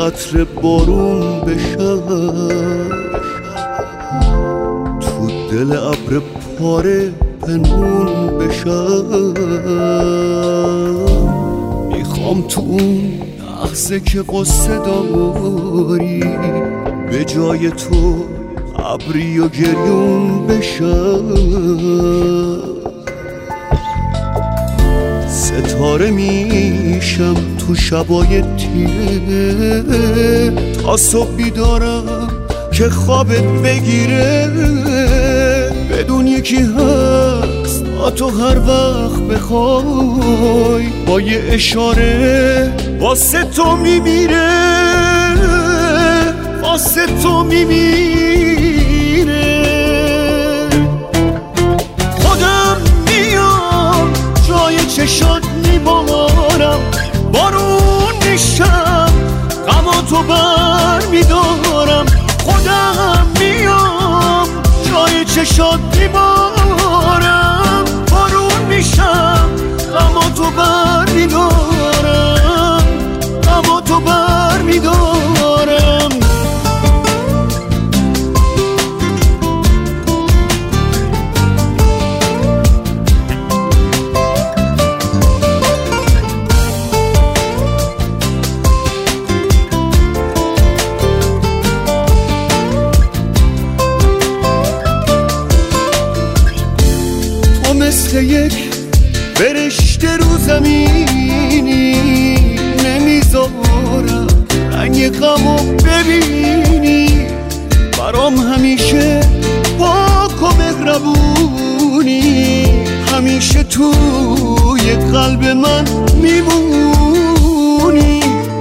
قطره بارون بشم، تو دل ابر پاره پنهون بشم. میخوام تو اون لحظه که قصه داری به جای تو ابری و گریون بشم. ستاره میشم تو شبای تیره، تا صبح بیدارم که خوابت بگیره. بدون یکی هست تا تو هر وقت بخوای، با یه اشاره واسه تو میمیره، واسه تو میمیره. خودم میام جای چشات میبارم، بارون میشم غم تو بر میدارم. خودم میام جای چشات میبارم، بارون میشم غم تو بر میدارم، غم تو بر میدارم. مثل یک فرشته رو زمینی، نمیذارم رنگ غمو ببینی. برام همیشه پاک و مهربونی، همیشه توی قلب من میمونی.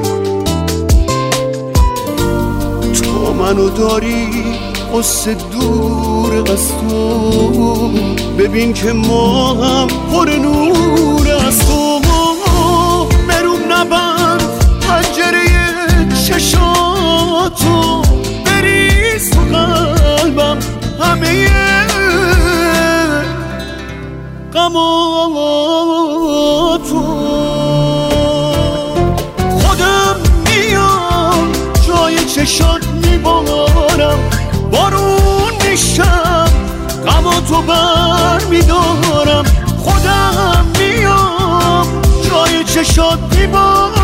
تو منو داری قصه دور از تو، ببین که ما هم پر نور از تو. بروم نبند پنجره چشاتو، بریز تو قلبم همه غماتو. خودم میام جای چشات میبارم، بارون میشم غم تو بر میدارم. خودم میام جای چشات میبارم،